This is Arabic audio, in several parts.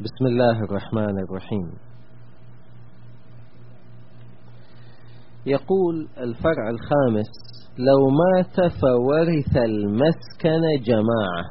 بسم الله الرحمن الرحيم. يقول الفرع الخامس: لو مات فورث المسكن جماعة.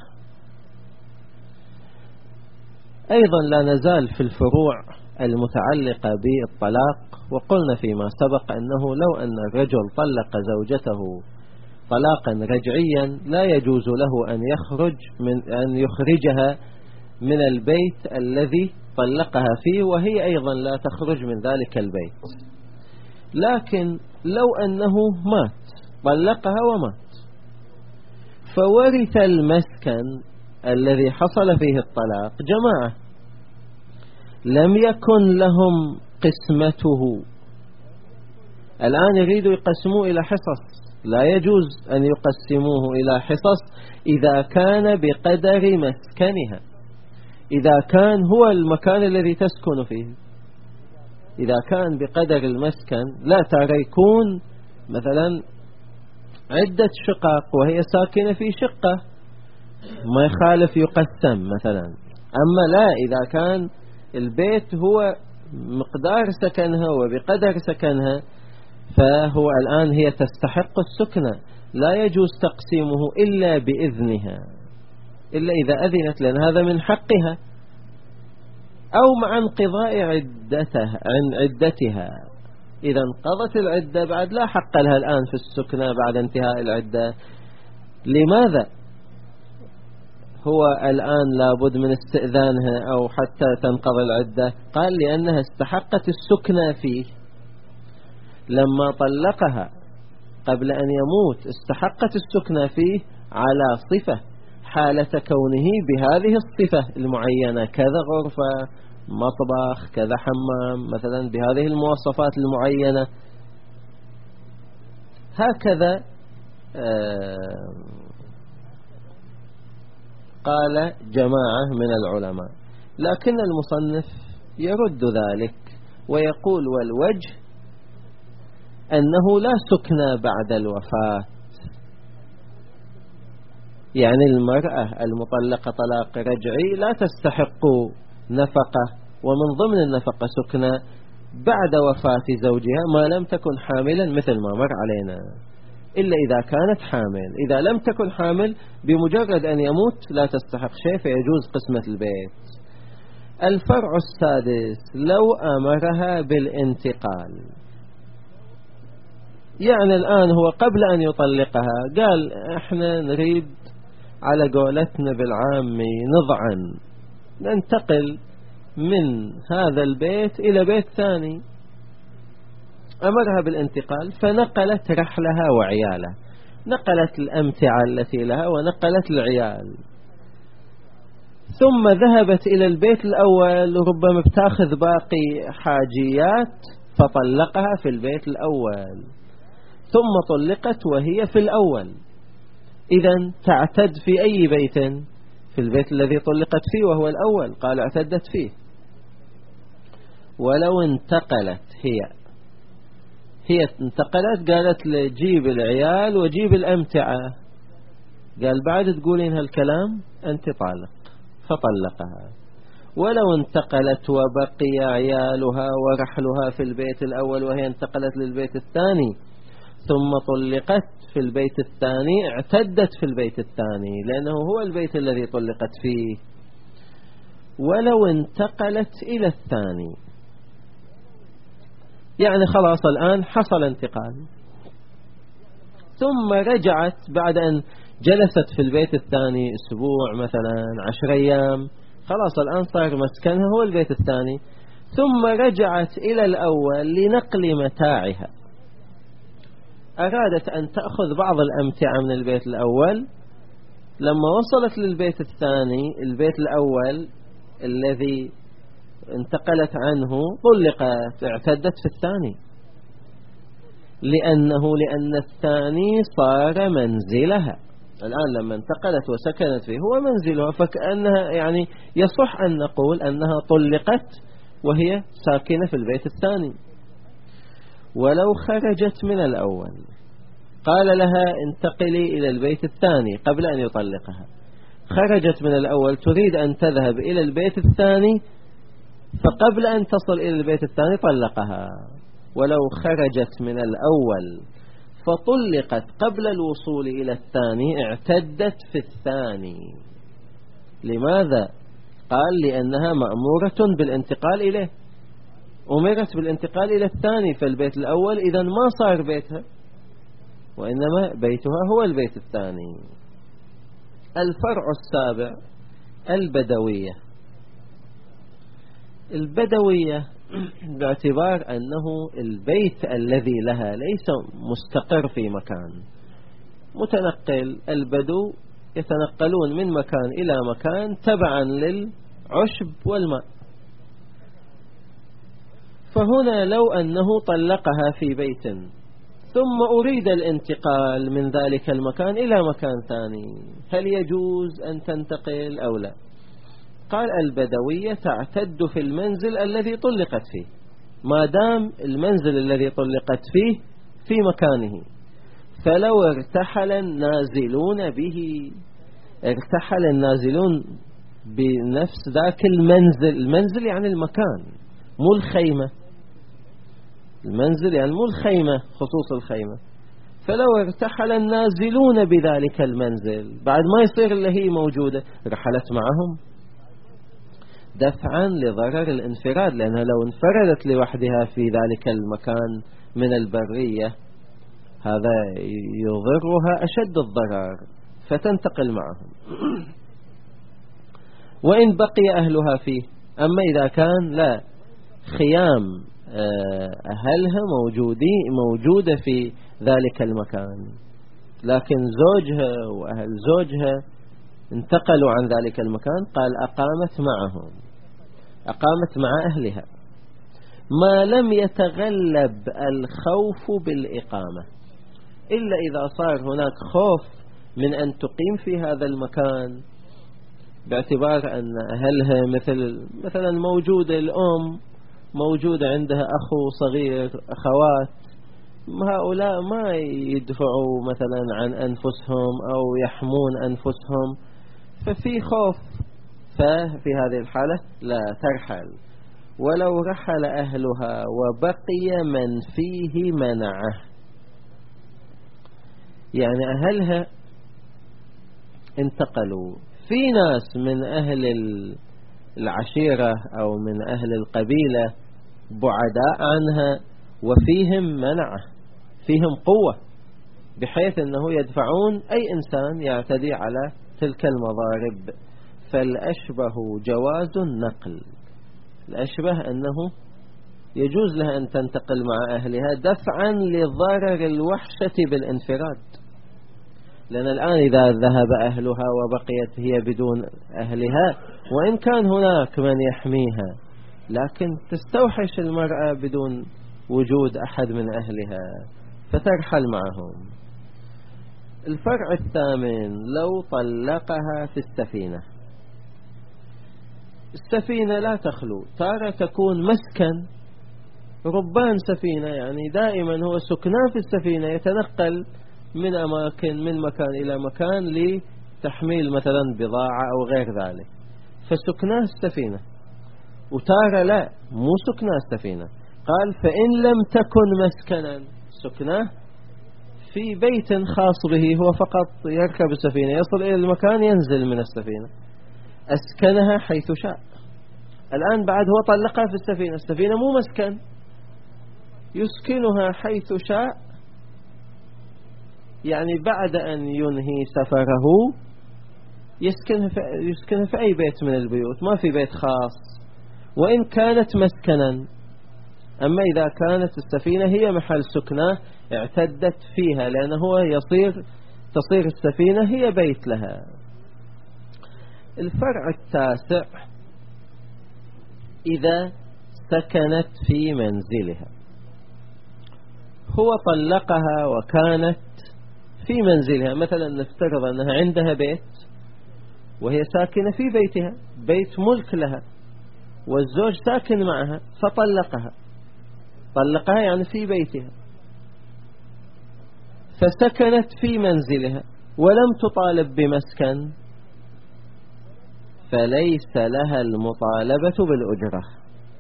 أيضا لا نزال في الفروع المتعلقة بالطلاق، وقلنا فيما سبق أنه لو أن الرجل طلق زوجته طلاقا رجعيا لا يجوز له أن يخرجها من البيت الذي طلقها فيه، وهي أيضا لا تخرج من ذلك البيت. لكن لو أنه مات، طلقها ومات، فورث المسكن الذي حصل فيه الطلاق جماعة لم يكن لهم قسمته. الآن يريدوا يقسموه إلى حصص، لا يجوز أن يقسموه إلى حصص إذا كان بقدر مسكنها، إذا كان هو المكان الذي تسكن فيه. إذا كان بقدر المسكن، لا ترى يكون مثلا عدة شقق وهي ساكنة في شقة، ما يخالف يقسم مثلا. أما لا، إذا كان البيت هو مقدار سكنها وبقدر سكنها، فهو الآن هي تستحق السكنة، لا يجوز تقسيمه إلا بإذنها، إلا إذا أذنت، لأن هذا من حقها، أو مع انقضاء عدتها. إذا انقضت العدة بعد لا حق لها الآن في السكنة بعد انتهاء العدة. لماذا هو الآن لابد من استئذانها أو حتى تنقضي العدة؟ قال لأنها استحقت السكنة فيه. لما طلقها قبل أن يموت استحقت السكنة فيه على صفة، حالة كونه بهذه الصفة المعينة، كذا غرفة، مطبخ، كذا حمام، مثلا بهذه المواصفات المعينة. هكذا قال جماعة من العلماء، لكن المصنف يرد ذلك ويقول: والوجه أنه لا سكن بعد الوفاة. يعني المرأة المطلقة طلاق رجعي لا تستحق نفقة، ومن ضمن النفقة سكنة بعد وفاة زوجها ما لم تكن حاملا، مثل ما مر علينا، إلا إذا كانت حامل. إذا لم تكن حامل بمجرد أن يموت لا تستحق شيء، فيجوز قسمة البيت. الفرع السادس: لو أمرها بالانتقال. يعني الآن هو قبل أن يطلقها قال: احنا نريد على قولتنا بالعامي نضعن، ننتقل من هذا البيت إلى بيت ثاني. أمرها بالانتقال، فنقلت رحلها وعيالها، نقلت الأمتعة التي لها ونقلت العيال، ثم ذهبت إلى البيت الأول، ربما بتاخذ باقي حاجيات، فطلقها في البيت الأول، ثم طلقت وهي في الأول. إذن تعتد في أي بيت؟ في البيت الذي طلقت فيه وهو الأول، قال اعتدت فيه. ولو انتقلت هي انتقلت، قالت لجيب العيال وجيب الأمتعة، قال بعد تقولين هالكلام أنت طالق، فطلقها. ولو انتقلت وبقي عيالها ورحلها في البيت الأول وهي انتقلت للبيت الثاني، ثم طلقت في البيت الثاني، اعتدت في البيت الثاني لأنه هو البيت الذي طلقت فيه. ولو انتقلت إلى الثاني، يعني خلاص الآن حصل انتقال، ثم رجعت بعد أن جلست في البيت الثاني أسبوع مثلا 10 أيام، خلاص الآن صار مسكنها هو البيت الثاني، ثم رجعت إلى الأول لنقل متاعها. أرادت أن تأخذ بعض الأمتعة من البيت الأول، لما وصلت للبيت الثاني، البيت الأول الذي انتقلت عنه طلقت، اعتدت في الثاني، لأن الثاني صار منزلها. الآن لما انتقلت وسكنت فيه هو منزلها، فكأنها يعني يصح أن نقول أنها طلقت وهي ساكنة في البيت الثاني. ولو خرجت من الأول، قال لها انتقلي إلى البيت الثاني قبل أن يطلقها، خرجت من الأول تريد أن تذهب إلى البيت الثاني، فقبل أن تصل إلى البيت الثاني طلقها. ولو خرجت من الأول فطلقت قبل الوصول إلى الثاني اعتدت في الثاني. لماذا؟ قال لأنها مأمورة بالانتقال إليه، أمرت بالانتقال إلى الثاني، فالبيت الأول إذن ما صار بيتها، وإنما بيتها هو البيت الثاني. الفرع السابع البدوية. البدوية باعتبار أنه البيت الذي لها ليس مستقر في مكان، متنقل. البدو يتنقلون من مكان إلى مكان تبعا للعشب والماء. فهنا لو أنه طلقها في بيت ثم أريد الانتقال من ذلك المكان إلى مكان ثاني، هل يجوز أن تنتقل أو لا؟ قال البدوية تعتد في المنزل الذي طلقت فيه، ما دام المنزل الذي طلقت فيه في مكانه. فلو ارتحل النازلون به، ارتحل النازلون بنفس ذاك المنزل يعني المكان مو الخيمة، المنزل يعني مو الخيمة خصوص الخيمة. فلو ارتحل النازلون بذلك المنزل بعد ما يصير اللي هي موجودة، رحلت معهم دفعا لضرر الانفراد، لأنها لو انفردت لوحدها في ذلك المكان من البرية هذا يضرها أشد الضرر، فتنتقل معهم. وإن بقي أهلها فيه. أما إذا كان لا، خيام أهلها موجودة في ذلك المكان، لكن زوجها وأهل زوجها انتقلوا عن ذلك المكان، قال أقامت معهم، أقامت مع أهلها ما لم يتغلب الخوف بالإقامة، إلا إذا صار هناك خوف من أن تقيم في هذا المكان، باعتبار أن أهلها مثلا موجودة الأم، موجودة عندها أخو صغير، أخوات، هؤلاء ما يدفعوا مثلا عن أنفسهم أو يحمون أنفسهم، ففي خوف، ففي هذه الحالة لا ترحل. ولو رحل أهلها وبقي من فيه منعه، يعني أهلها انتقلوا، في ناس من أهل العشيرة أو من أهل القبيلة بعداء عنها وفيهم منعه، فيهم قوة بحيث أنه يدفعون أي إنسان يعتدي على تلك المضارب. فالأشبه جواز النقل، الأشبه أنه يجوز لها أن تنتقل مع أهلها دفعا لضرر الوحشة بالانفراد، لأن الآن إذا ذهب أهلها وبقيت هي بدون أهلها، وإن كان هناك من يحميها، لكن تستوحش المرأة بدون وجود أحد من أهلها فترحل معهم. الفرع الثامن لو طلقها في السفينة. السفينة لا تخلو، تارة تكون مسكن، ربان سفينة يعني دائما هو سكناه في السفينة، يتنقل من أماكن من مكان إلى مكان لتحميل مثلا بضاعة أو غير ذلك، فسكناه السفينة. وتارة لا، مو سكناه السفينة، قال فإن لم تكن مسكنا، سكناه في بيت خاص به، هو فقط يركب السفينة يصل إلى المكان ينزل من السفينة، أسكنها حيث شاء. الآن بعد هو طلقها في السفينة، السفينة مو مسكن، يسكنها حيث شاء، يعني بعد أن ينهي سفره يسكنها في أي بيت من البيوت، ما في بيت خاص، وإن كانت مسكنا. أما إذا كانت السفينة هي محل سكنه اعتدت فيها، لأنه هو تصير السفينة هي بيت لها. الفرع التاسع إذا سكنت في منزلها، هو طلقها وكانت في منزلها، مثلا نفترض أنها عندها بيت وهي ساكنة في بيتها، بيت ملك لها، والزوج ساكن معها، فطلقها، طلقها يعني في بيتها، فسكنت في منزلها ولم تطالب بمسكن، فليس لها المطالبة بالأجرة،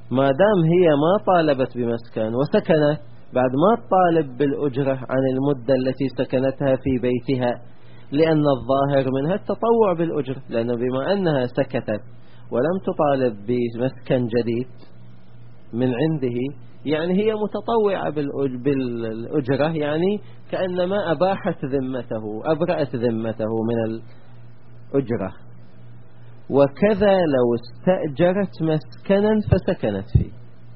ما دام هي ما طالبت بمسكن وسكنت، بعد ما تطالب بالأجرة عن المدة التي سكنتها في بيتها، لأن الظاهر منها التطوع بالأجرة، لأن بما أنها سكتت ولم تطالب بمسكن جديد من عنده، يعني هي متطوعة بالأجرة، يعني كأنما أباحت ذمته، أبرأت ذمته من الأجرة. وكذا لو استأجرت مسكنا فسكنت فيه،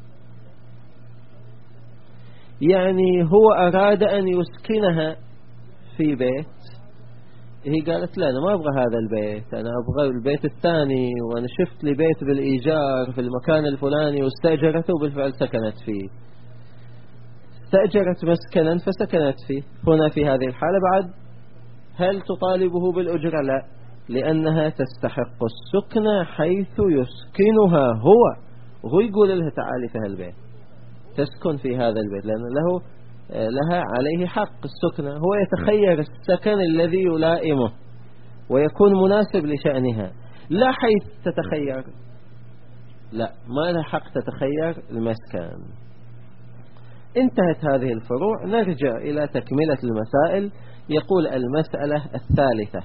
يعني هو أراد أن يسكنها في بيت، هي قالت لا أنا ما أبغى هذا البيت، أنا أبغى البيت الثاني، وأنا شفت لي بيت بالإيجار في المكان الفلاني، واستأجرته وبالفعل سكنت فيه. استأجرت مسكنا فسكنت فيه، هنا في هذه الحالة بعد هل تطالبه بالأجرة؟ لا، لأنها تستحق السكن حيث يسكنها هو يقول لها تعالي في هالبيت، تسكن في هذا البيت، لأن لها عليه حق السكنة، هو يتخير السكن الذي يلائمه ويكون مناسب لشأنها، لا حيث تتخير، لا، ما لها حق تتخير المسكن. انتهت هذه الفروع، نرجع إلى تكملة المسائل. يقول المسألة الثالثة: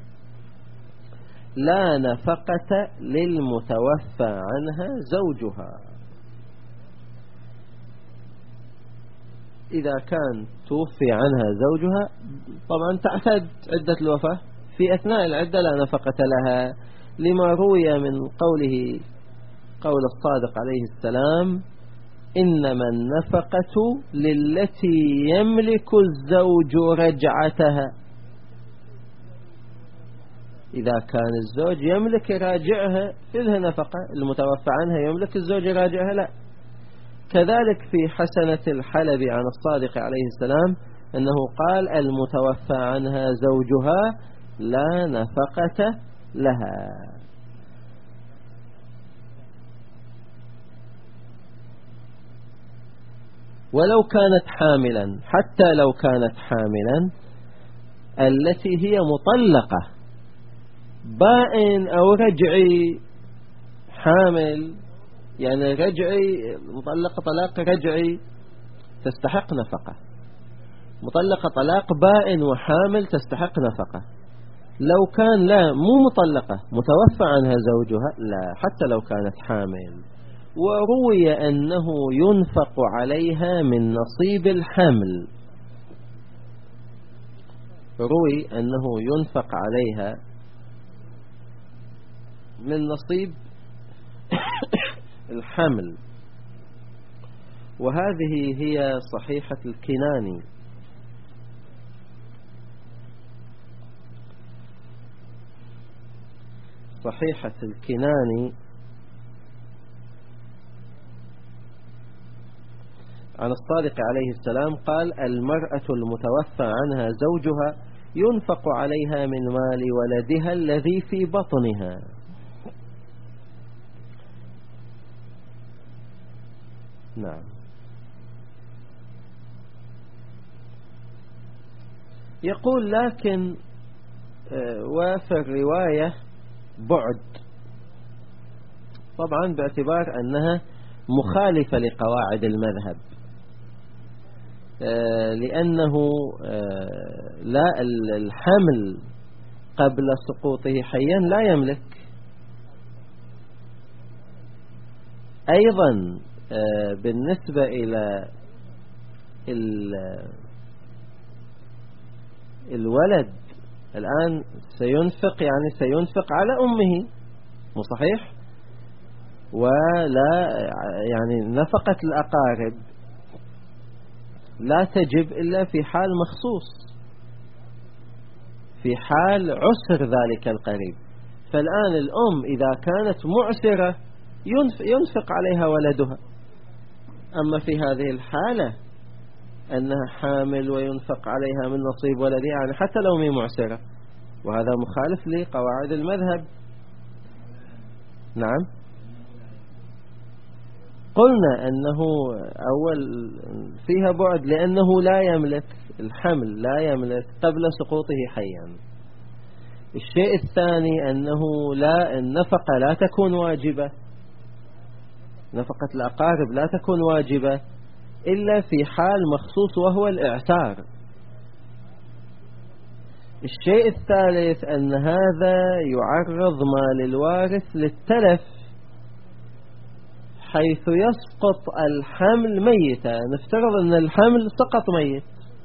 لا نفقة للمتوفى عنها زوجها. إذا كان توفي عنها زوجها، طبعا تعتد عدة الوفاة، في أثناء العدة لا نفقة لها، لما روي من قوله قول الصادق عليه السلام: إنما النفقة للتي يملك الزوج رجعتها. إذا كان الزوج يملك راجعها فلها نفقة، المتوفى عنها يملك الزوج راجعها لا. كذلك في حسنة الحلبي عن الصادق عليه السلام أنه قال: المتوفى عنها زوجها لا نفقة لها. ولو كانت حاملا، حتى لو كانت حاملا، التي هي مطلقة بائن أو رجعي، حامل يعني رجعي، مطلقة طلاق رجعي تستحق نفقة، مطلقة طلاق بائن وحامل تستحق نفقة. لو كان لا مو مطلقة متوفى عنها زوجها لا، حتى لو كانت حامل. وروي أنه ينفق عليها من نصيب الحمل، روي أنه ينفق عليها من نصيب الحمل، وهذه هي صحيحة الكناني. صحيحة الكناني عن الصادق عليه السلام قال: المرأة المتوفى عنها زوجها ينفق عليها من مال ولدها الذي في بطنها. نعم. يقول: لكن وفي الرواية بعد، طبعا باعتبار أنها مخالفة لقواعد المذهب، لأنه لا، الحمل قبل سقوطه حيا لا يملك. أيضا بالنسبة إلى الولد الآن سينفق، يعني سينفق على أمه، مو صحيح؟ ولا يعني نفقة الأقارب لا تجب إلا في حال مخصوص، في حال عسر ذلك القريب. فالآن الأم إذا كانت معسرة ينفق عليها ولدها، أما في هذه الحالة أنها حامل وينفق عليها من نصيب ولدها، يعني حتى لو هي معسرة، وهذا مخالف لقواعد المذهب. نعم، قلنا أنه أول فيها بعد لأنه لا يملك الحمل، لا يملك قبل سقوطه حيا. الشيء الثاني أنه لا، النفقة لا تكون واجبة، نفقة الأقارب لا تكون واجبة إلا في حال مخصوص وهو الإعسار. الشيء الثالث أن هذا يعرض مال الوارث للتلف، حيث يسقط الحمل ميتا. نفترض أن الحمل سقط ميت،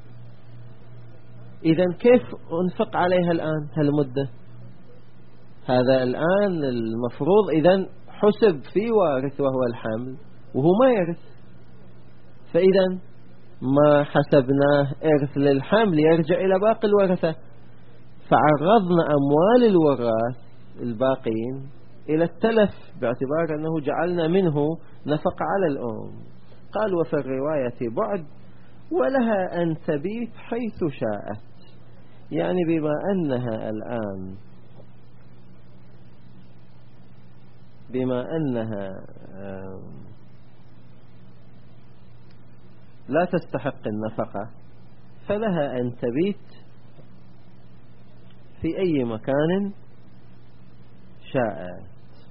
إذن كيف أنفق عليها الآن هالمدة؟ هذا الآن المفروض إذن حسب في وارث وهو الحمل وهو ما يرث، فإذن ما حسبناه إرث للحمل يرجع إلى باقي الورثة، فعرضنا أموال الوراث الباقين إلى التلف باعتبار أنه جعلنا منه نفق على الأم. قال وفي الرواية بعد ولها أن تبيت حيث شاءت، يعني بما أنها الآن لا تستحق النفقة فلها أن تبيت في أي مكان شاءت.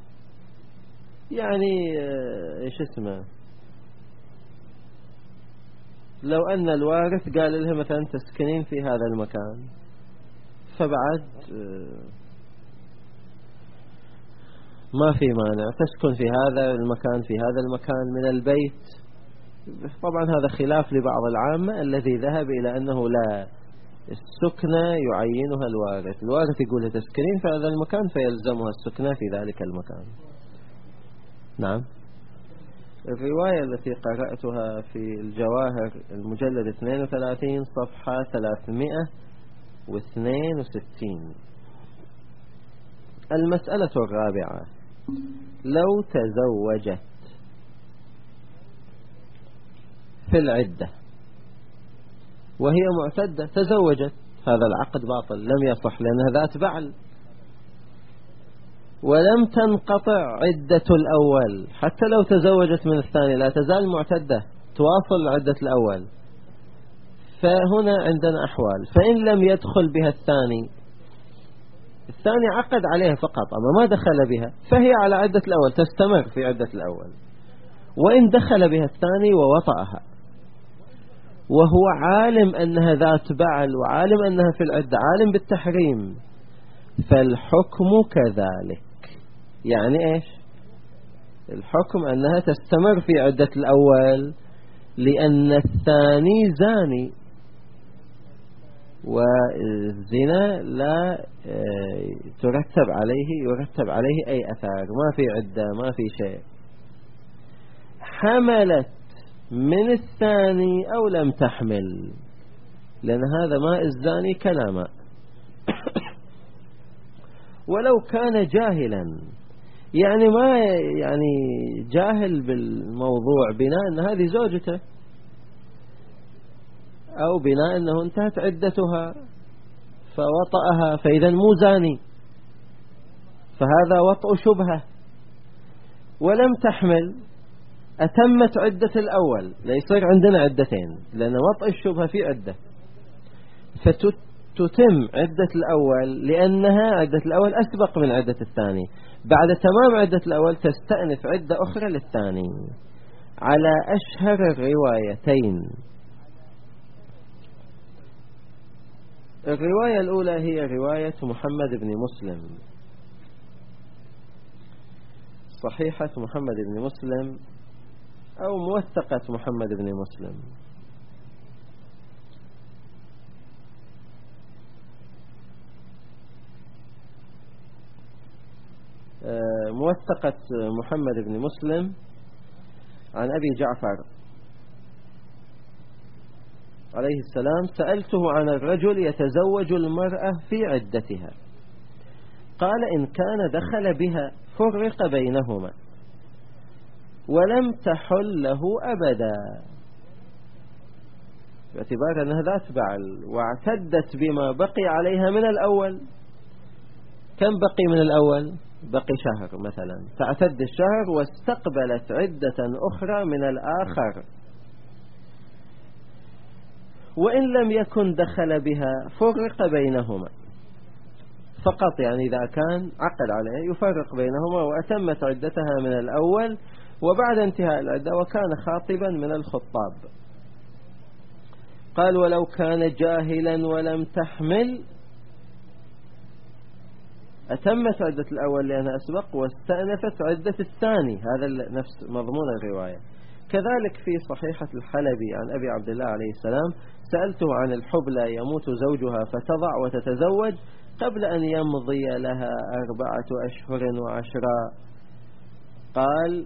يعني إيش اسمه، لو أن الوارث قال لها مثلا تسكنين في هذا المكان، فبعد ما في مانع تسكن في هذا المكان في هذا المكان من البيت. طبعا هذا خلاف لبعض العامة الذي ذهب إلى أنه لا، السكنة يعينها الوارث يقول تسكنين في هذا المكان فيلزمها السكنة في ذلك المكان. نعم. الرواية التي قرأتها في الجواهر المجلد 32 صفحة 362. المسألة الرابعة: لو تزوجت في العدة وهي معتدة، تزوجت، هذا العقد باطل لم يصح لأنها ذات بعل، ولم تنقطع عدة الأول، حتى لو تزوجت من الثاني لا تزال معتدة تواصل عدة الأول. فهنا عندنا أحوال: فإن لم يدخل بها الثاني عقد عليها فقط أما ما دخل بها، فهي على عدة الأول تستمر في عدة الأول. وإن دخل بها الثاني ووطأها وهو عالم أنها ذات بعل وعالم أنها في العدة، عالم بالتحريم، فالحكم كذلك. يعني إيش؟ الحكم أنها تستمر في عدة الأول لأن الثاني زاني، والزنا لا يرتب عليه أي أثار، ما في عدة ما في شيء. حملت من الثاني أو لم تحمل، لأن هذا ماء الزاني كلامه. ولو كان جاهلا، يعني ما جاهل بالموضوع، بناء أن هذه زوجته أو بناء أنه انتهت عدتها فوطأها، فإذا مو زاني، فهذا وطء شبهة. ولم تحمل، أتمت عدة الأول، لا يصير عندنا عدتين لأن وطء الشبهة في عدة، فتتم عدة الأول لأنها عدة الأول أسبق من عدة الثاني. بعد تمام عدة الأول تستأنف عدة أخرى للثاني على أشهر الروايتين. الرواية الأولى هي رواية محمد بن مسلم، صحيحة محمد بن مسلم أو موثقة محمد بن مسلم. موثقة محمد بن مسلم عن أبي جعفر عليه السلام: سألته عن الرجل يتزوج المرأة في عدتها، قال إن كان دخل بها فرق بينهما ولم تحل له أبدا، باعتبار أنها ذات بعل واعتدت بما بقي عليها من الأول. كم بقي من الأول؟ بقي شهر مثلا، تعتد الشهر واستقبلت عدة أخرى من الآخر. وإن لم يكن دخل بها فرق بينهما فقط، يعني إذا كان عقد عليه يفرق بينهما وأتمت عدتها من الأول وبعد انتهاء العدة وكان خاطبا من الخطاب. قال ولو كان جاهلا ولم تحمل أتمت عدة الأول لأنها أسبق واستأنفت عدة الثاني. هذا نفس مضمون الرواية. كذلك في صحيحة الحلبي عن أبي عبد الله عليه السلام سألته عن الحبلى يموت زوجها فتضع وتتزوج قبل أن يمضي لها 4 أشهر و10. قال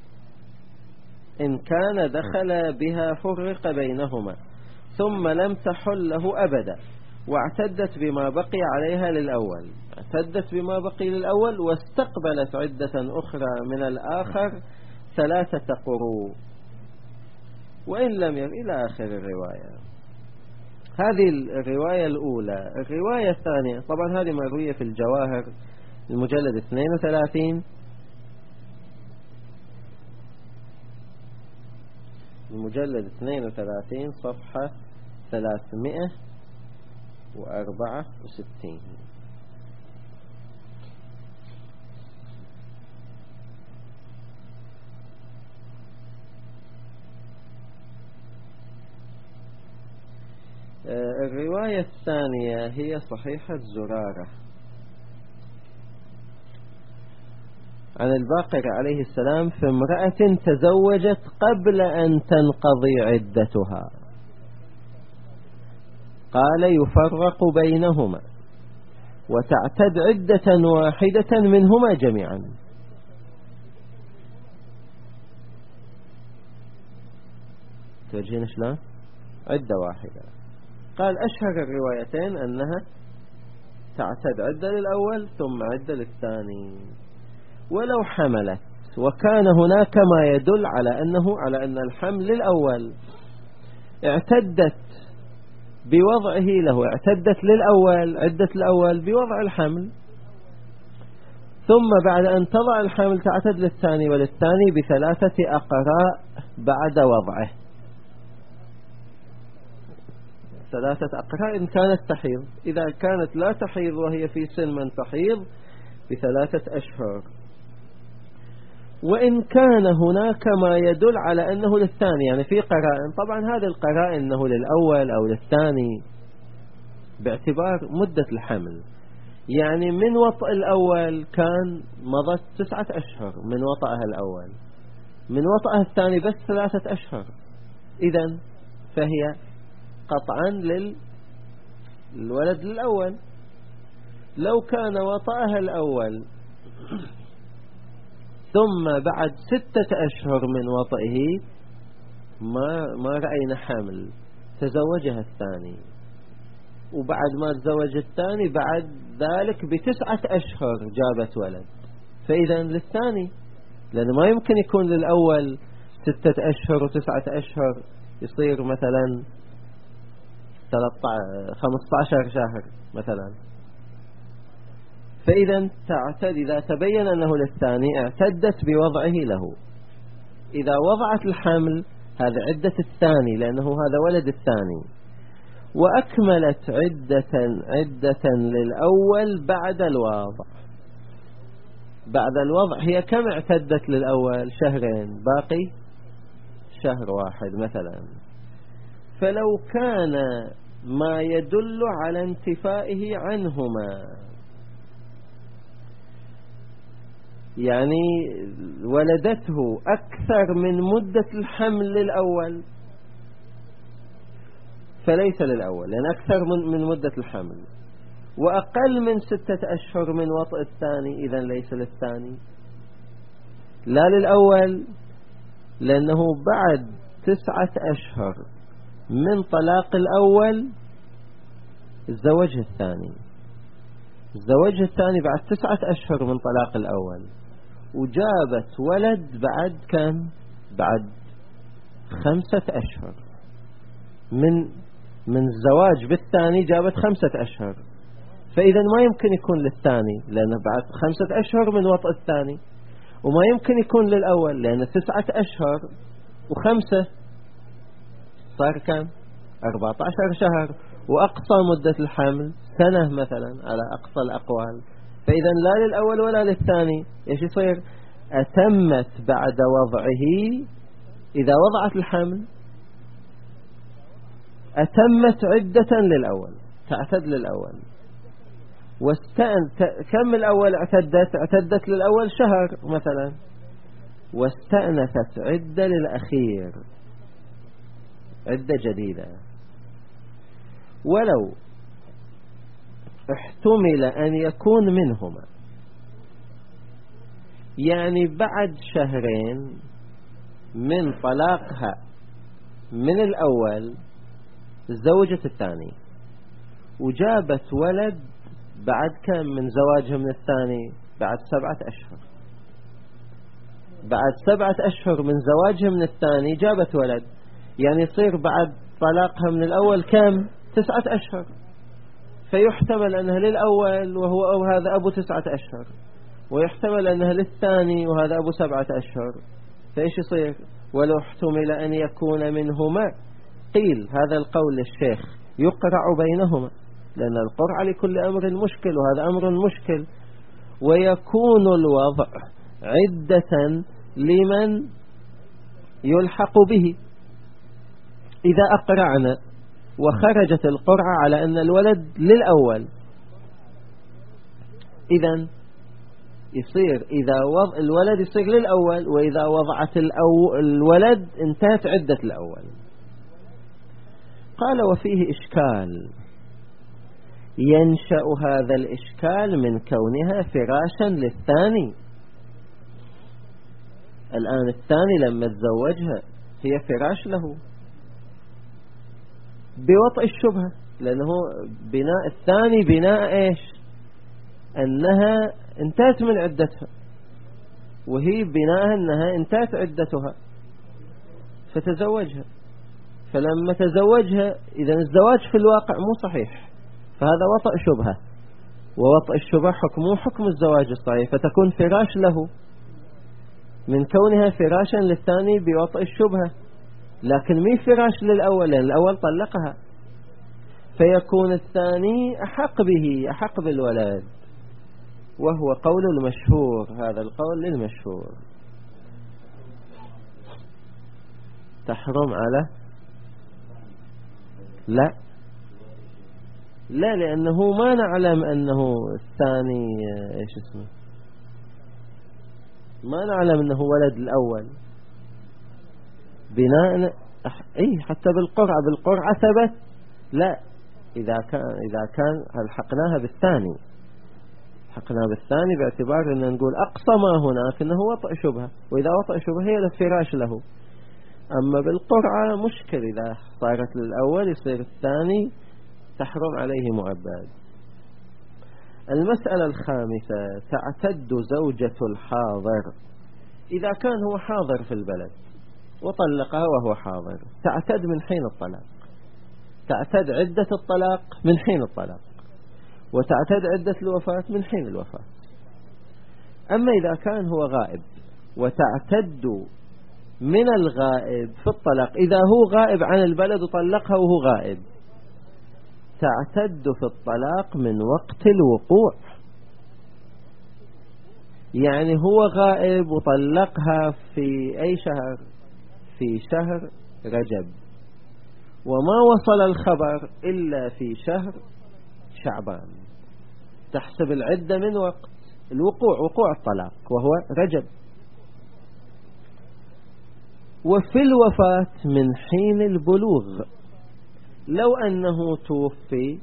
إن كان دخل بها فرق بينهما ثم لم تحل له أبدا واعتدت بما بقي عليها للأول، اعتدت بما بقي للأول واستقبلت عدة أخرى من الآخر 3 قروء وإن لم إلى آخر الرواية. هذه الرواية الأولى. الرواية الثانية طبعا هذه مروية في الجواهر المجلد 32 المجلد 32 صفحة 364. الرواية الثانية هي صحيحة زرارة عن الباقر عليه السلام في امرأة تزوجت قبل أن تنقضي عدتها. قال يفرق بينهما وتعتد عدة واحدة منهما جميعا. ترجين شلون؟ عدة واحدة. قال أشهر الروايتين أنها تعتد عدة للأول ثم عدة للثاني. ولو حملت وكان هناك ما يدل على أن الحمل للأول اعتدت بوضعه له، اعتدت للأول عدة الأول بوضع الحمل، ثم بعد أن تضع الحمل تعتد للثاني وللثاني ب3 أقراء بعد وضعه. 3 أقراء إن كانت تحيض، إذا كانت لا تحيض وهي في سن من تحيض ب3 أشهر. وإن كان هناك ما يدل على أنه للثاني، يعني في قرائن، طبعا هذه القرائن أنه للأول أو للثاني باعتبار مدة الحمل. يعني من وطأ الأول كان مضت 9 أشهر من وطأها الأول، من وطأها الثاني بس 3 أشهر، إذن فهي قطعا للولد الأول. لو كان وطأها الأول ثم بعد 6 أشهر من وطئه ما رأينا حمل، تزوجها الثاني، وبعد ما تزوج الثاني بعد ذلك ب9 أشهر جابت ولد، فإذا للثاني، لأنه ما يمكن يكون للأول 6 أشهر و9 أشهر، يصير مثلا 15 شهر مثلا. فإذا تعتد إذا تبين أنه للثاني اعتدت بوضعه له. إذا وضعت الحمل هذا عدة الثاني لأنه هذا ولد الثاني، وأكملت عدة للأول بعد الوضع. بعد الوضع هي كم اعتدت للأول؟ 2 شهر، باقي 1 شهر مثلا. فلو كان ما يدل على انتفائه عنهما، يعني ولدته أكثر من مدة الحمل للأول فليس للأول، لأن أكثر من مدة الحمل، وأقل من 6 أشهر من وطئ الثاني، إذن ليس للثاني. لا للأول لأنه بعد 9 أشهر من طلاق الأول الزوج الثاني، الزوج الثاني بعد 9 أشهر من طلاق الأول، وجابت ولد بعد كم؟ بعد 5 أشهر من الزواج بالثاني جابت 5 أشهر. فإذا ما يمكن يكون للثاني لأنه بعد 5 أشهر من وطئ الثاني، وما يمكن يكون للأول لأنه 9 أشهر و5 صار كم؟ 14 شهر، وأقصى مدة الحمل 1 سنة مثلا على أقصى الأقوال. فإذا لا للأول ولا للثاني إيش يصير؟ أتمت بعد وضعه إذا وضعت الحمل أتمت عدة للأول، تعتد للأول. كم الأول اعتدت للأول شهر مثلا، واستأنفت عدة للأخير، عدة جديدة. ولو احتمل أن يكون منهما، يعني بعد شهرين من طلاقها من الأول تزوجت الثاني وجابت ولد بعد كم من زواجها من الثاني؟ بعد 7 أشهر. بعد 7 أشهر من زواجها من الثاني جابت ولد، يعني يصير بعد طلاقها من الأول كم؟ 9 أشهر. فيحتمل أنها للأول وهو هذا أبو 9 أشهر، ويحتمل أنها للثاني وهذا أبو 7 أشهر. فإيش يصير؟ ولو احتمل أن يكون منهما، قيل هذا القول للشيخ يقرع بينهما، لأن القرع لكل أمر مشكل وهذا أمر مشكل، ويكون الوضع عدة لمن يلحق به. إذا أقرعنا وخرجت القرعة على أن الولد للأول، إذن يصير إذا الولد يصير للأول، وإذا وضعت الولد انتهت عدة الأول. قال وفيه إشكال، ينشأ هذا الإشكال من كونها فراشا للثاني. الآن الثاني لما تزوجها هي فراش له بوطء الشبهة، لأنه بناء الثاني بناء إيش؟ أنها انتهت من عدتها، وهي بناء أنها انتهت عدتها فتزوجها. فلما تزوجها إذن الزواج في الواقع مو صحيح، فهذا وطأ شبهة، ووطأ الشبهة حكمه حكم الزواج الصحيح، فتكون فراش له من كونها فراشا للثاني بوطأ الشبهة، لكن مي فراش للأول لأن الأول طلقها، فيكون الثاني أحق به، أحق بالولد، وهو قول المشهور. هذا القول للمشهور. تحرم على لا لأنه ما نعلم أنه الثاني إيش اسمه، ما نعلم أنه ولد الأول بناء حتى بالقرعة ثبت. لا، إذا كان الحقناها بالثاني، حقنا بالثاني باعتبار أن نقول أقصى ما هناك أنه وطأ شبهة، وإذا وطأ شبهة هي الفراش له. أما بالقرعة مشكل، إذا صارت للأول يصير الثاني تحرم عليه مؤبد. المسألة الخامسة، تعتد زوجة الحاضر. إذا كان هو حاضر في البلد وطلقها وهو حاضر، تعتد من حين الطلاق، تعتد عدة الطلاق من حين الطلاق، وتعتد عدة الوفاة من حين الوفاة. أما إذا كان هو غائب، وتعتد من الغائب في الطلاق، إذا هو غائب عن البلد وطلقها وهو غائب، تعتد في الطلاق من وقت الوقوع. يعني هو غائب وطلقها في أي شهر؟ في شهر رجب، وما وصل الخبر إلا في شهر شعبان، تحسب العدة من وقت الوقوع، وقوع الطلاق وهو رجب. وفي الوفاة من حين البلوغ، لو أنه توفي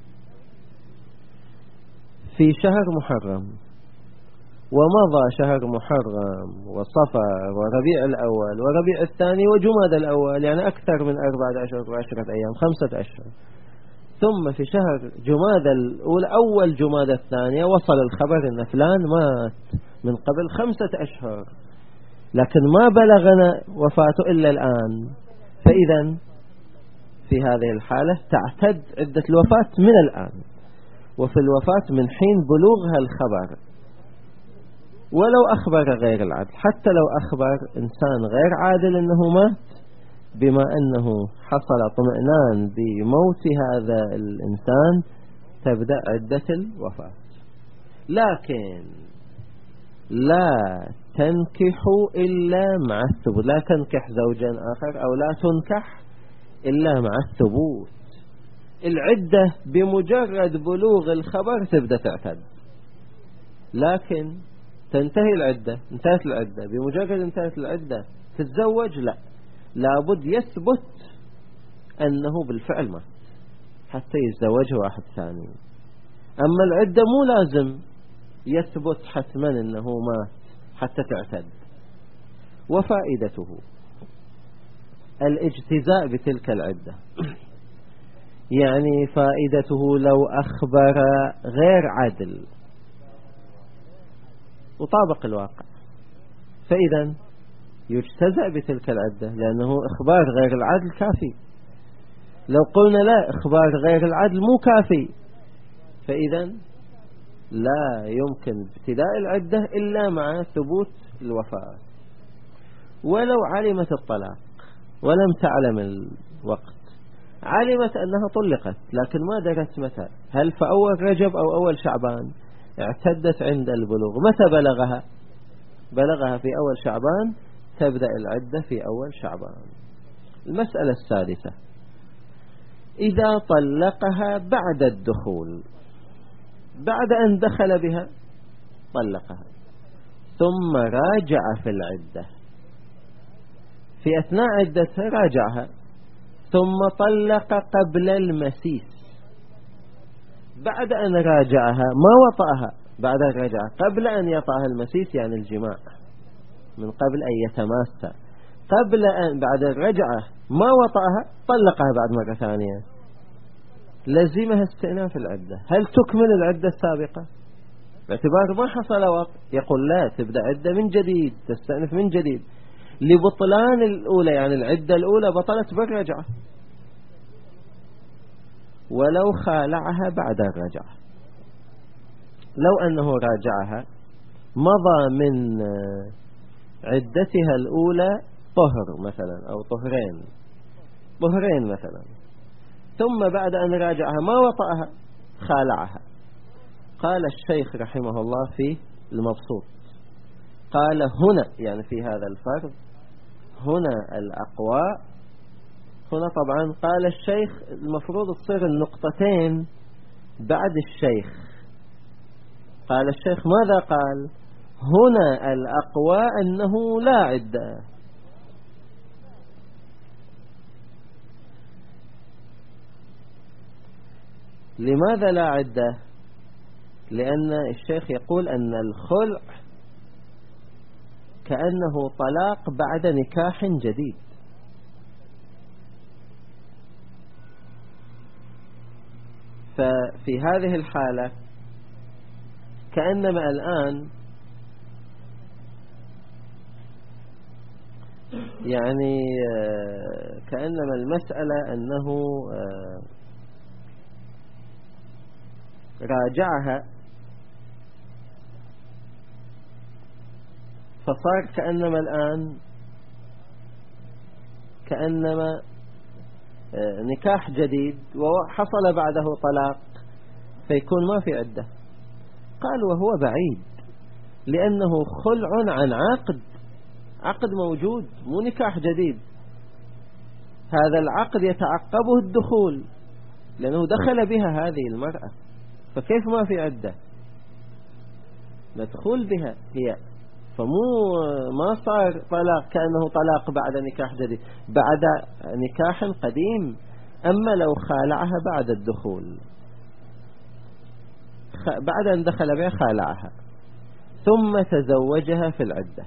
في شهر محرم، ومضى شهر محرم وصفر وربيع الأول وربيع الثاني وجماد الأول، يعني أكثر من 14 و10 أيام، 5 أشهر، ثم في شهر جماد الأولى أول جماد الثانية وصل الخبر أن فلان مات من قبل 5 أشهر، لكن ما بلغنا وفاته إلا الآن، فإذا في هذه الحالة تعتد عدة الوفاة من الآن، وفي الوفاة من حين بلوغها الخبر. ولو أخبر غير العدل، حتى لو أخبر إنسان غير عادل أنه مات، بما أنه حصل اطمئنان بموت هذا الإنسان، تبدأ عدة الوفاة، لكن لا تنكح إلا مع الثبوت، لا تنكح زوجا آخر أو لا تنكح إلا مع الثبوت. العدة بمجرد بلوغ الخبر تبدأ تعتد، لكن تنتهي العدة، انتهت العدة بمجرد انتهت العدة تتزوج لا، لابد يثبت أنه بالفعل مات حتى يتزوجه واحد ثاني. أما العدة مو لازم يثبت حتما أنه مات حتى تعتد. وفائدته الاجتزاء بتلك العدة، يعني فائدته لو أخبر غير عدل وطابق الواقع فإذا يجتزأ بتلك العدة، لأنه إخبار غير العدل كافي. لو قلنا لا، إخبار غير العدل مو كافي، فإذا لا يمكن ابتداء العدة إلا مع ثبوت الوفاة. ولو علمت الطلاق ولم تعلم الوقت، علمت أنها طلقت لكن ما درت متى، هل في أول رجب أو أول شعبان، اعتدت عند البلوغ. متى بلغها؟ بلغها في أول شعبان، تبدأ العدة في أول شعبان. المسألة السادسة، إذا طلقها بعد الدخول، بعد أن دخل بها طلقها ثم راجع في العدة، في أثناء عدتها راجعها ثم طلق قبل المسيس، بعد أن راجعها ما وطأها، بعد أن راجعها قبل أن يطأها المسيس يعني الجماع، من قبل أن يتماسى، قبل أن بعد الرجعة ما وطأها طلقها بعد مرة ثانية، لزمها استئناف العدة. هل تكمل العدة السابقة باعتبار ما حصل وطء؟ يقول لا، تبدأ عدة من جديد، تستأنف من جديد لبطلان الأولى، يعني العدة الأولى بطلت بالرجعة. ولو خالعها بعد الرجعة، لو أنه راجعها مضى من عدتها الأولى طهر مثلا أو طهرين مثلا، ثم بعد أن راجعها ما وطأها خالعها. قال الشيخ رحمه الله في المبسوط، قال هنا، يعني في هذا الفرض هنا الأقواء، هنا طبعا قال الشيخ المفروض تصير النقطتين بعد الشيخ. قال الشيخ ماذا قال؟ هنا الأقوى أنه لا عدة. لماذا لا عدة؟ لأن الشيخ يقول أن الخلع كأنه طلاق بعد نكاح جديد، ففي هذه الحالة كأنما الآن يعني كأنما المسألة أنه راجعها، فصار كأنما الآن كأنما نكاح جديد وحصل بعده طلاق، فيكون ما في عدة. قال وهو بعيد، لأنه خلع عن عقد موجود، مو نكاح جديد. هذا العقد يتعقبه الدخول، لأنه دخل بها هذه المرأة، فكيف ما في عدة؟ مدخول بها هي، ما صار طلاق كأنه طلاق بعد نكاح جديد، بعد نكاح قديم. أما لو خالعها بعد الدخول، بعد أن دخل بها خالعها ثم تزوجها في العدة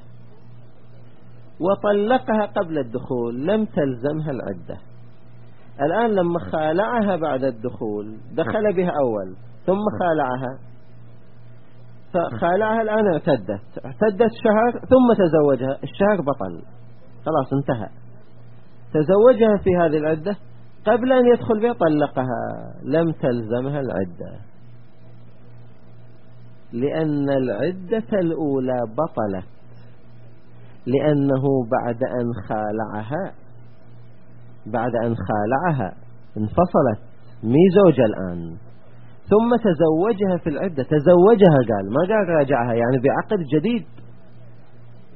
وطلقها قبل الدخول، لم تلزمها العدة. الآن لما خالعها بعد الدخول، دخل بها أول ثم خالعها، فخالعها الآن اعتدت شهر ثم تزوجها، الشهر بطل خلاص انتهى. تزوجها في هذه العدة قبل أن يدخل بها طلقها، لم تلزمها العدة، لأن العدة الأولى بطلت، لأنه بعد أن خالعها انفصلت، مي زوجة الآن، ثم تزوجها في العدة. تزوجها قال، ما قال راجعها، يعني بعقد جديد.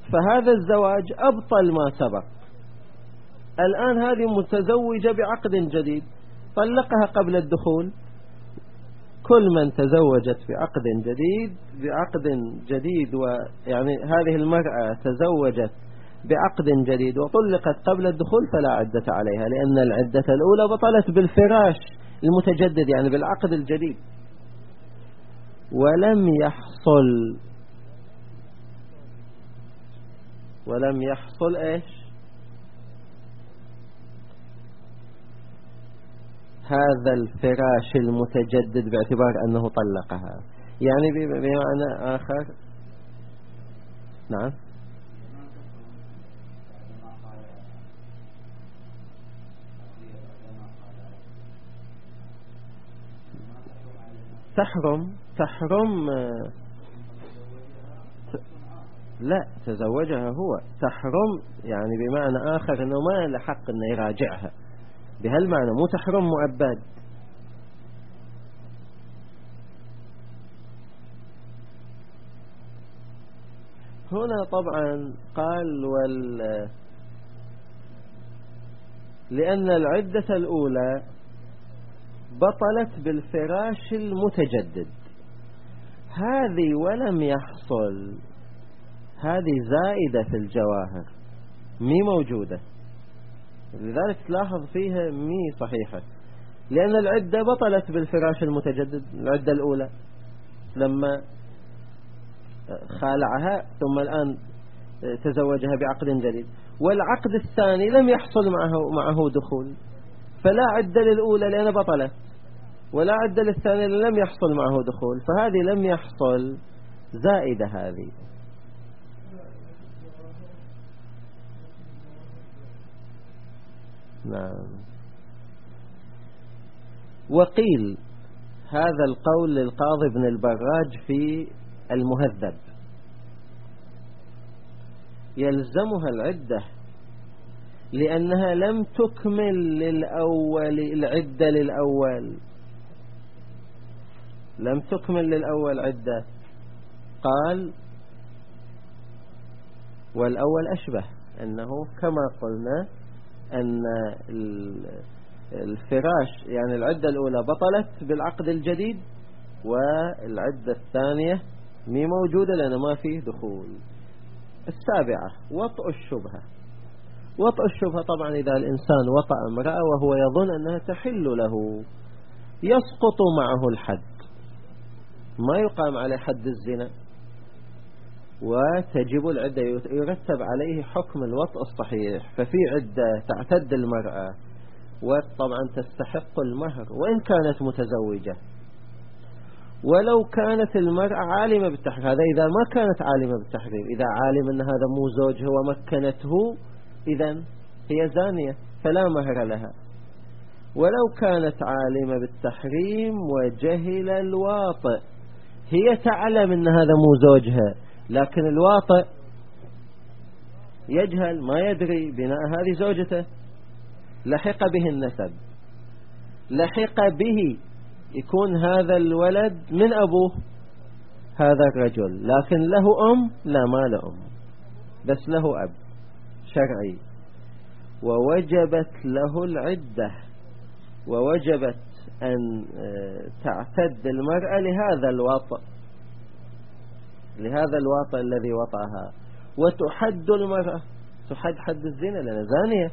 فهذا الزواج أبطل ما سبق. الآن هذه متزوجة بعقد جديد، طلقها قبل الدخول. كل من تزوجت بعقد جديد ويعني هذه المرأة تزوجت بعقد جديد وطلقت قبل الدخول فلا عدة عليها، لأن العدة الأولى بطلت بالفراش المتجدد يعني بالعقد الجديد. ولم يحصل إيش؟ هذا الفراش المتجدد باعتبار أنه طلقها، يعني بمعنى آخر. نعم. تحرم لا، تزوجها هو، تحرم يعني بمعنى آخر أنه ما له حق أنه يراجعها، بهالمعنى مو تحرم مؤبد. هنا طبعا قال لأن العدة الأولى بطلت بالفراش المتجدد، هذه ولم يحصل، هذه زائدة في الجواهر مي موجودة، لذلك تلاحظ فيها مي صحيحة، لأن العدة بطلت بالفراش المتجدد. العدة الأولى لما خالعها ثم الآن تزوجها بعقد جديد، والعقد الثاني لم يحصل معه دخول، فلا عدة للأولى لأنها بطلت، ولا عدة للثانية لم يحصل معه دخول، فهذه لم يحصل زائدة هذه. نعم. وقيل هذا القول للقاضي ابن البراج في المهذب، يلزمها العدة لأنها لم تكمل العدة للأول، لم تكمل للأول عدة. قال والأول أشبه، أنه كما قلنا أن الفراش يعني العدة الأولى بطلت بالعقد الجديد، والعدة الثانية مي موجودة لأن ما فيه دخول. السابعة وطء الشبهة. وطء الشبهة طبعا إذا الإنسان وطأ امرأة وهو يظن أنها تحل له، يسقط معه الحد، ما يقام عليه حد الزنا، وتجب العدة، يرتب عليه حكم الوطء الصحيح. ففي عدة تعتد المرأة وطبعا تستحق المهر وإن كانت متزوجة، ولو كانت المرأة عالمة بالتحريم. هذا إذا ما كانت عالمة بالتحريم، إذا عالم أن هذا مو زوجها ومكنته إذن هي زانية فلا مهر لها. ولو كانت عالمة بالتحريم وجهل الواطئ، هي تعلم أن هذا مو زوجها لكن الواطئ يجهل ما يدري بناء هذه زوجته، لحق به النسب، لحق به يكون هذا الولد من أبوه هذا الرجل، لكن له أم؟ لا، ما له أم، بس له أب شرعي، ووجبت له العدة، ووجبت أن تعتد المرأة لهذا الوطأ الذي وطأها، وتحد المرأة، تحد حد الزنا لأنها زانية.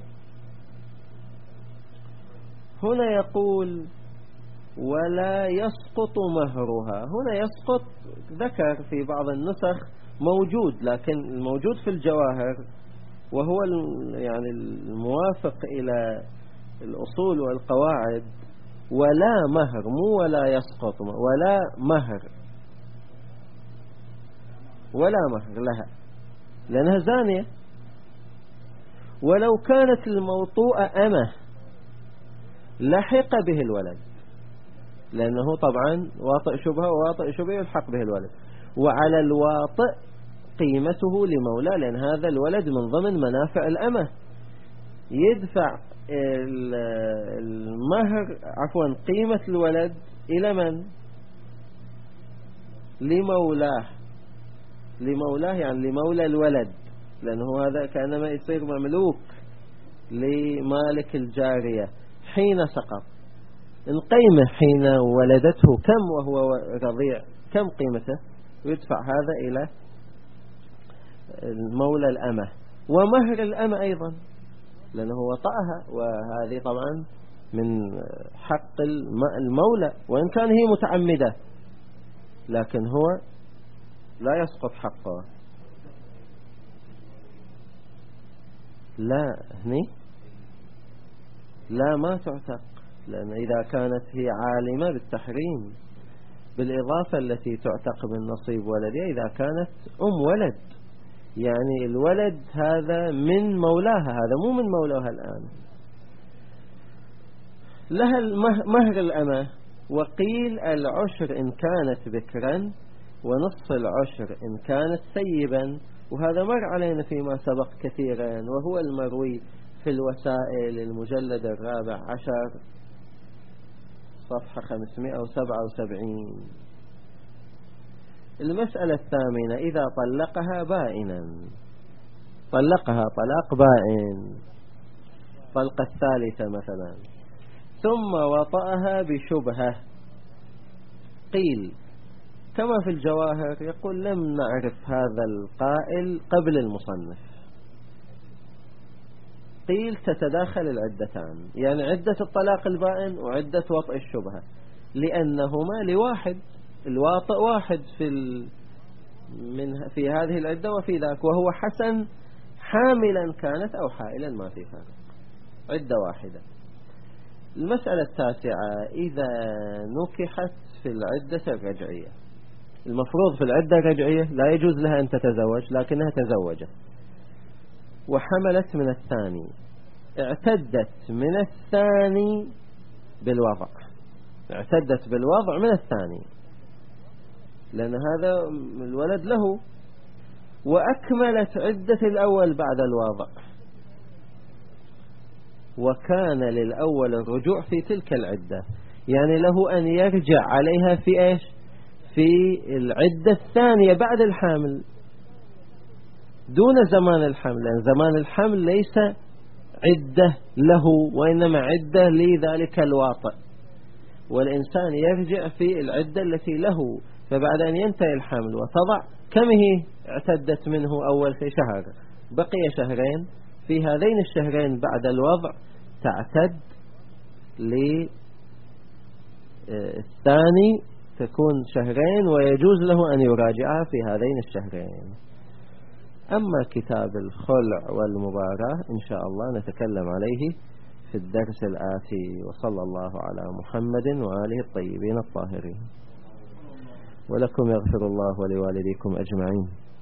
هنا يقول ولا يسقط مهرها. هنا يسقط ذكر في بعض النسخ موجود، لكن الموجود في الجواهر وهو يعني الموافق إلى الأصول والقواعد ولا مهر، مو ولا يسقط، ولا مهر، ولا مهر لها لأنها زانية. ولو كانت الموطوءة أمه لحق به الولد، لأنه طبعا واطئ شبهة، وواطئ شبهة يلحق به الولد، وعلى الواطئ قيمته لمولاه، لأن هذا الولد من ضمن منافع الأمة، يدفع المهر قيمة الولد إلى من؟ لمولاه يعني لمولى الولد، لأنه هذا كأنما يصير مملوك لمالك الجارية حين سقط. القيمة حين ولدته كم وهو رضيع، كم قيمته، ويدفع هذا إلى المولى الأمة. ومهر الأمة أيضا لأنه وطأها، وهذه طبعا من حق المولى، وإن كان هي متعمدة لكن هو لا يسقط حقه. لا هني لا ما تعتق، لأن إذا كانت هي عالمة بالتحريم، بالإضافة التي تعتق من نصيب ولدها إذا كانت ولد، يعني الولد هذا من مولاها، هذا مو من مولاها الآن. لها مهر الأمة، وقيل العشر إن كانت بكرا ونصف العشر إن كانت سيبا، وهذا مر علينا فيما سبق كثيرا، وهو المروي في الوسائل المجلد 14 صفحة 577. المسألة الثامنة: إذا طلقها بائنا، طلقها طلاق بائن، طلقة الثالثة مثلا، ثم وطأها بشبهة، قيل كما في الجواهر، يقول لم نعرف هذا القائل قبل المصنف. قيل تتداخل العدتان، يعني عدة الطلاق البائن وعدة وطئ الشبهة، لأنهما لواحد، الواطئ واحد في هذه العدة وفي ذاك، وهو حسن حاملا كانت أو حائلا ما في فرق، عدة واحدة. المسألة التاسعة: إذا نكحت في العدة الرجعية، المفروض في العدة الرجعية لا يجوز لها أن تتزوج، لكنها تزوجت وحملت من الثاني، اعتدت من الثاني بالوضع، اعتدت بالوضع من الثاني، لأن هذا الولد له، وأكملت عدة الأول بعد الوضع، وكان للأول الرجوع في تلك العدة، يعني له أن يرجع عليها في إيش؟ في العدة الثانية بعد الحمل، دون زمان الحمل، لأن زمان الحمل ليس عدة له، وإنما عدة لذلك الواطئ، والإنسان يرجع في العدة التي له. فبعد أن ينتهي الحمل وتضع، كم هي اعتدت منه أول في شهر، بقي شهرين، في هذين الشهرين بعد الوضع تعتد للثاني، تكون شهرين، ويجوز له أن يراجعها في هذين الشهرين. أما كتاب الخلع والمباراة إن شاء الله نتكلم عليه في الدرس الآتي، وصلى الله على محمد وآله الطيبين الطاهرين. ولكم يغفر الله ولوالديكم أجمعين.